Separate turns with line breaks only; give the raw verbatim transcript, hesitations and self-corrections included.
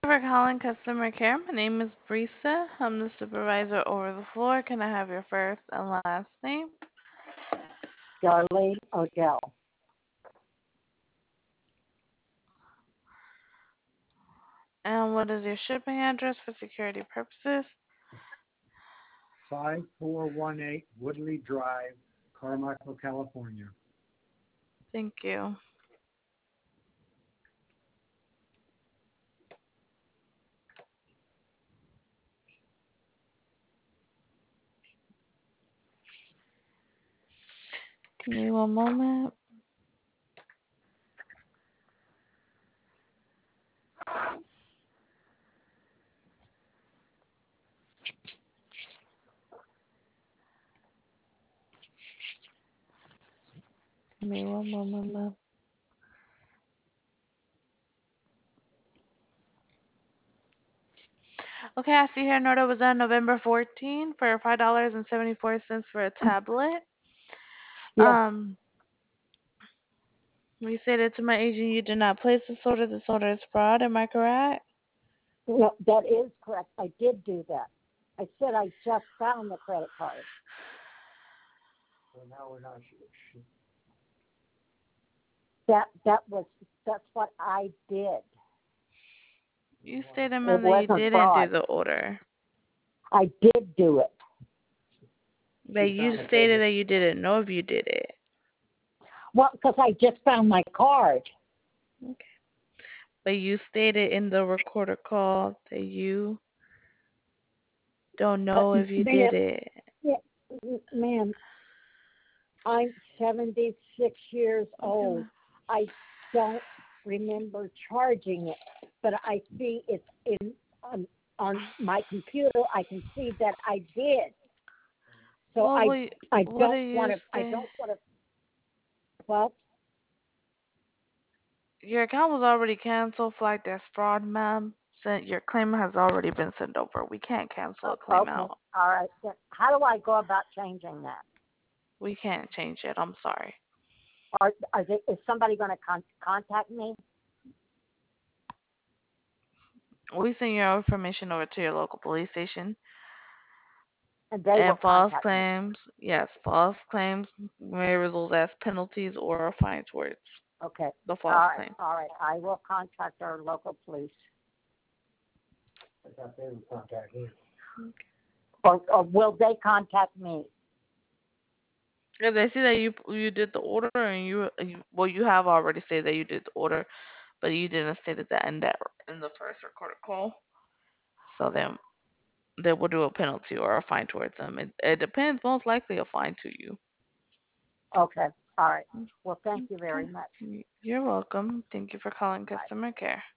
For calling customer care. My name is Brisa. I'm the supervisor over the floor. Can I have your first and last name?
Darlene Odell.
And what is your shipping address for security purposes?
five four one eight Woodley Drive, Carmichael, California.
Thank you. Give me one moment. Give me one moment, love. Okay, I see here an order was on November fourteenth for five dollars and seventy-four cents for a tablet.
Yes,
Um, we stated to my agent you did not place this order. This order is fraud. Am I correct?
no, that is correct. I did do that. I said I just found the credit card.
So now we're not. Sh-
That that was that's what I did.
You stated,
It
ma'am, that you
wasn't
didn't do
fraud.
the order.
I did do it.
But you stated that you didn't know if you did it.
Well, because I just found my card.
Okay. But you stated in the recorder call that you don't know
Uh,
if you
man,
did it.
yeah, man, I'm seventy-six years
Okay.
old. I don't remember charging it, but I see it's in on on my computer. I can see that I did. So
Well,
I
what,
I
what do
don't
you
want to. I
say?
don't want to. Well,
Your account was already canceled, flagged as fraud, ma'am. Sent your claim has already been sent over. We can't cancel a
o-
claim
okay,
out.
all right. Then how do I go about changing that?
We can't change it. I'm sorry.
Are, are they, is somebody going to con- contact me?
We send your information over to your local police station.
And they will
And false
contact me.
claims, yes, false claims may result as penalties or fines towards
Okay.
the
All
false
right.
claim.
All right. I will contact our local police.
I thought they would contact you.
Or, or will they contact me?
If they see that you you did the order and you, you well you have already said that you did the order, but you didn't state that in that in the first recorded call. So then they will do a penalty or a fine towards them. It, it depends, most likely a fine to you.
Okay. All right. Well, thank you very
Okay.
much.
You're welcome. Thank you for calling
Bye.
customer care.